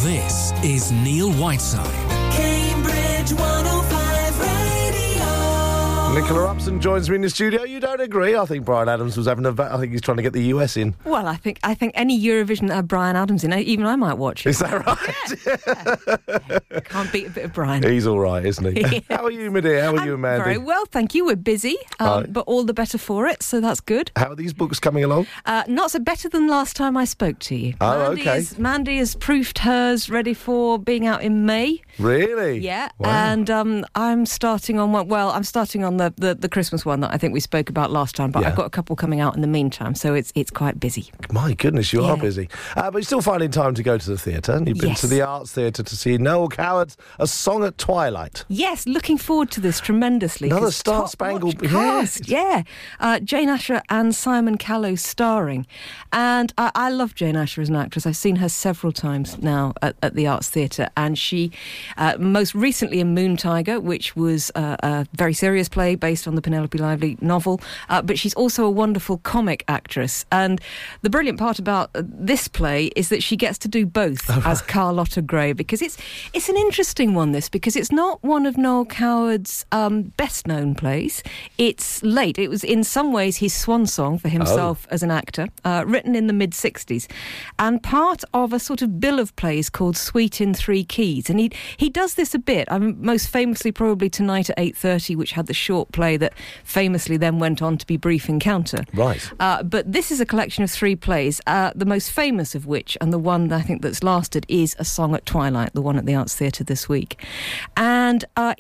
This is Neil Whiteside. Cambridge 105 Radio. Nicola Upson joins me in the studio. You don't agree? I think Bryan Adams was having I think he's trying to get the US in. Well, I think any Eurovision that had Bryan Adams in, even I might watch it. Is that right? Yeah. Can't beat a bit of Bryan. He's all right, isn't he? Yeah. How are you, my dear? How are you, Mandy? Very well, thank you. We're busy, Right. but all the better for it, so that's good. How are these books coming along? Not so better than last time I spoke to you. Oh, okay. Mandy has proofed hers, ready for being out in May. Really? Yeah, Wow. and I'm starting on one. Well, I'm starting on the Christmas one that I think we spoke about last time, but Yeah. I've got a couple coming out in the meantime, so it's quite busy. My goodness, you are Yeah. busy. But you're still finding time to go to the theatre. And you've been Yes. to the Arts Theatre to see Noel Coward's A Song at Twilight. Yes, looking forward to this tremendously. Another 'cause star-spangled- top-notch cast, yeah. Jane Asher and Simon Callow starring. And I love Jane Asher as an actress. I've seen her several times now at the Arts Theatre. And she, most recently in Moon Tiger, which was a very serious play based on the Penelope Lively novel. But she's also a wonderful comic actress. And the brilliant part about this play is that she gets to do both as Carlotta Gray, because it's an interesting one, this, because it's not one of Noel Coward's best-known plays. It's late. It was in some ways his swan song for himself as an actor, written in the mid-60s, and part of a sort of bill of plays called Suite in Three Keys. And he does this a bit, most famously probably Tonight at 8:30, which had the short play that famously then went on to be Brief Encounter. Right. But this is a collection of three plays, the most famous of which, and the one that I think that's lasted, is A Song at Twilight, the one at the Arts Theatre this week. And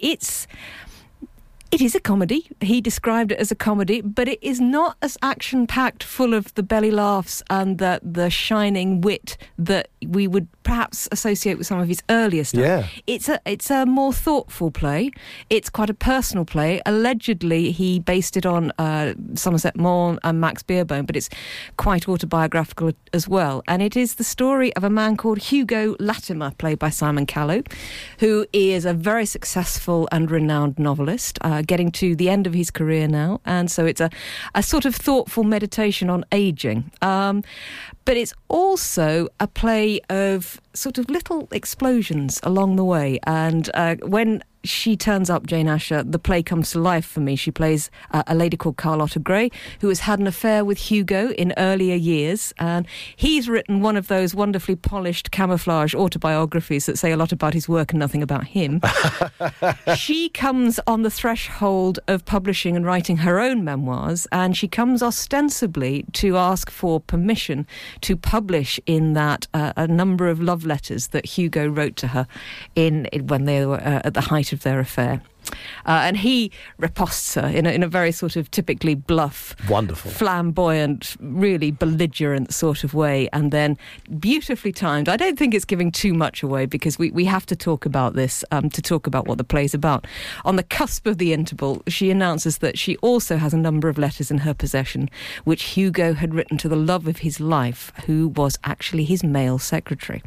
it is a comedy. He described it as a comedy, but it is not as action-packed, full of the belly laughs and the shining wit that we would perhaps associate with some of his earlier stuff. Yeah. It's a more thoughtful play. It's quite a personal play. Allegedly, he based it on Somerset Maugham and Max Beerbohm, but it's quite autobiographical as well. And it is the story of a man called Hugo Latimer, played by Simon Callow, who is a very successful and renowned novelist, getting to the end of his career now. And so it's a sort of thoughtful meditation on ageing. But it's also a play of sort of little explosions along the way. And when she turns up, Jane Asher, the play comes to life for me. She plays a lady called Carlotta Gray, who has had an affair with Hugo in earlier years. And he's written one of those wonderfully polished camouflage autobiographies that say a lot about his work and nothing about him. She comes on the threshold of publishing and writing her own memoirs, and she comes ostensibly to ask for permission to publish in that a number of love letters that Hugo wrote to her when they were at the height of their affair. And he riposts her in a very sort of typically bluff, Wonderful, flamboyant, really belligerent sort of way, and then beautifully timed. I don't think it's giving too much away, because we have to talk about this, to talk about what the play's about. On the cusp of the interval, she announces that she also has a number of letters in her possession, which Hugo had written to the love of his life, who was actually his male secretary.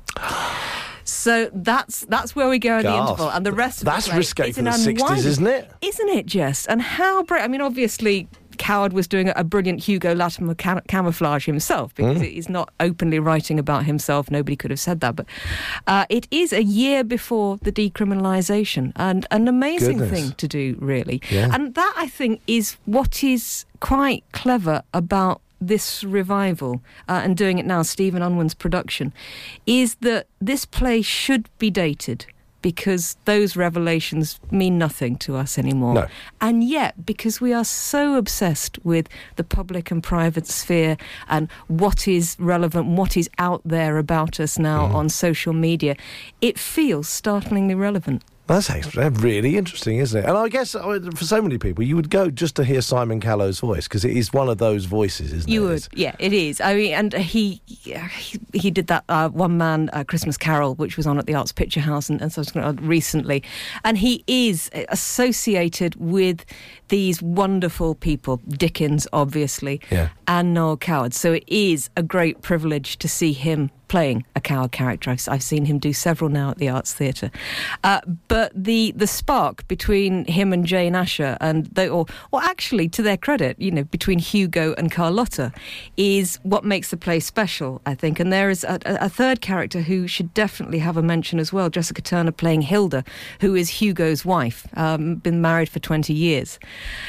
So that's where we go in the interval, and the rest of that's the play, risque it's for an the 60s, unwinding, isn't it? Isn't it just? And how brave! I mean, obviously, Coward was doing a brilliant Hugo Latimer camouflage himself, because he's not openly writing about himself. Nobody could have said that, but it is a year before the decriminalisation, and an amazing thing to do, really. Yeah. And that, I think, is what is quite clever about this revival, and doing it now, Stephen Unwin's production, is that this play should be dated, because those revelations mean nothing to us anymore. No. And yet, because we are so obsessed with the public and private sphere and what is relevant, what is out there about us now on social media, it feels startlingly relevant. That's really interesting, isn't it? And I guess for so many people, you would go just to hear Simon Callow's voice, because it is one of those voices, isn't it? You would, yeah, it is. I mean, and he did that one-man Christmas Carol, which was on at the Arts Picture House and so recently. And he is associated with these wonderful people, Dickens, obviously. Yeah. and Noel Coward. So it is a great privilege to see him playing a Coward character. I've seen him do several now at the Arts Theatre. But the spark between him and Jane Asher, and or actually, to their credit, between Hugo and Carlotta, is what makes the play special, I think. And there is a third character who should definitely have a mention as well, Jessica Turner playing Hilda, who is Hugo's wife, been married for 20 years.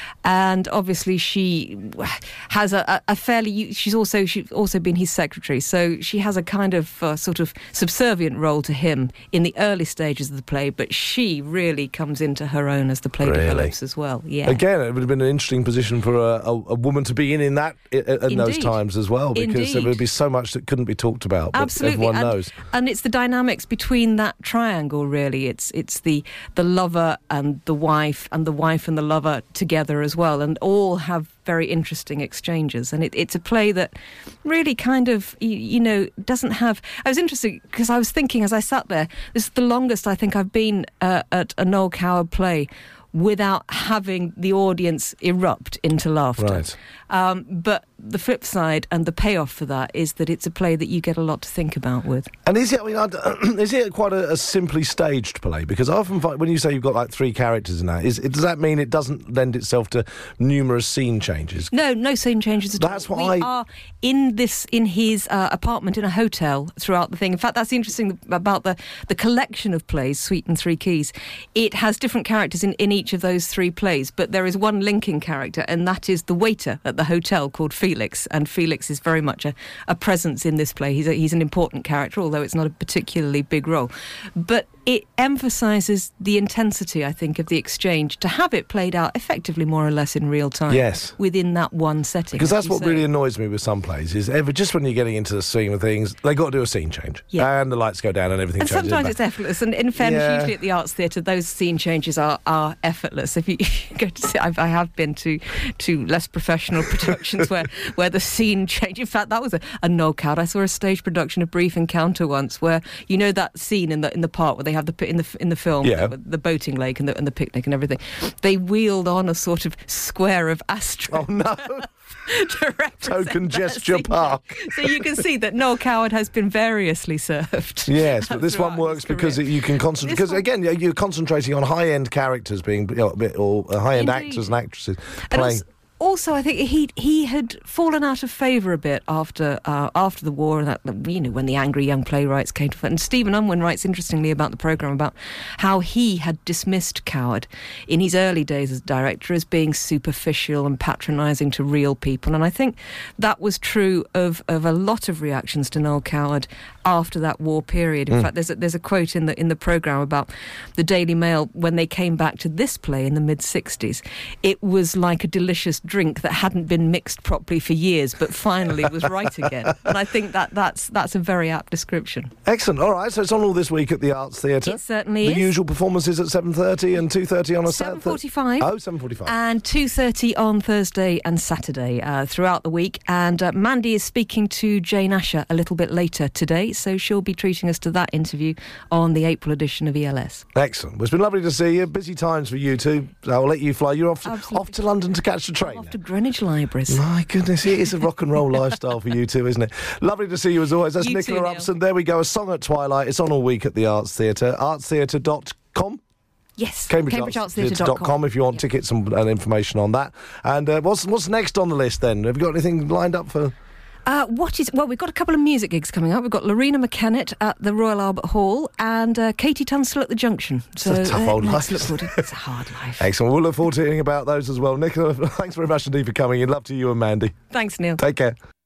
And obviously she has a fairly... She's also been his secretary, so she has a kind of sort of subservient role to him in the early stages of the play, but she really comes into her own as the play develops as well. Yeah. Again, it would have been an interesting position for a woman to be in that in those times as well, because there would be so much that couldn't be talked about. Absolutely. Everyone knows. And it's the dynamics between that triangle, really. It's the lover and the wife and the lover together as well, and all have very interesting exchanges. And it's a play that really kind of, doesn't have... I was interested because I was thinking as I sat there, this is the longest I think I've been at a Noel Coward play without having the audience erupt into laughter. Right. But the flip side and the payoff for that is that it's a play that you get a lot to think about with. And is it quite a simply staged play? Because I often find, when you say you've got like three characters in that, does that mean it doesn't lend itself to numerous scene changes? No scene changes at all. That's why we are in his apartment in a hotel throughout the thing. In fact, that's the interesting about the collection of plays, Suite and Three Keys. It has different characters in each of those three plays, but there is one linking character, and that is the waiter at the hotel called Felix, and Felix is very much a presence in this play. He's an important character, although it's not a particularly big role. But it emphasises the intensity, I think, of the exchange, to have it played out effectively more or less in real time. Yes. Within that one setting. Because that's what really annoys me with some plays, is just when you're getting into the swing of things, they got to do a scene change. Yeah. And the lights go down and everything changes. And sometimes it's effortless. And in fairness, usually at the Arts Theatre, those scene changes are effortless. If you go to see, I have been to less professional productions where the scene change. In fact, that was a Noel Coward. I saw a stage production of Brief Encounter once, where that scene in the park where they have in the film, the boating lake and the picnic and everything. They wheeled on a sort of square of Astro. Oh no. Token gesture park. So you can see that Noel Coward has been variously served. Yes, but this one works because you can concentrate. Because again, you're concentrating on high-end characters being, or high-end actors and actresses playing. Also, I think he had fallen out of favour a bit after the war, and when the angry young playwrights came to. And Stephen Unwin writes interestingly about the programme, about how he had dismissed Coward in his early days as director as being superficial and patronising to real people. And I think that was true of a lot of reactions to Noel Coward after that war period. In fact, there's a quote in the programme about the Daily Mail when they came back to this play in the mid-60s. It was like a delicious drink that hadn't been mixed properly for years, but finally was right again. And I think that's a very apt description. Excellent. All right, so it's on all this week at the Arts Theatre. It certainly is. The usual performances at 7:30 and 2:30 on a Saturday. 7:45. Oh, 7:45. And 2:30 on Thursday and Saturday throughout the week. And Mandy is speaking to Jane Asher a little bit later today, so she'll be treating us to that interview on the April edition of ELS. Excellent. Well, it's been lovely to see you. Busy times for you two. I'll let you fly. You're off to London to catch the train. Off to Greenwich Libraries. My goodness, it is a rock and roll lifestyle for you two, isn't it? Lovely to see you as always. That's You Nicola too, Upson. There we go. A Song at Twilight. It's on all week at the Arts Theatre. artstheatre.com. Yes, CambridgeArtsTheatre.com if you want tickets and information on that. And what's next on the list then? Have you got anything lined up for... we've got a couple of music gigs coming up. We've got Lorena McKennett at the Royal Albert Hall and Katie Tunstall at the Junction. So it's a tough old life. It's a hard life. Excellent. We'll look forward to hearing about those as well. Nicola, thanks very much indeed for coming in. Love to you and Mandy. Thanks, Neil. Take care.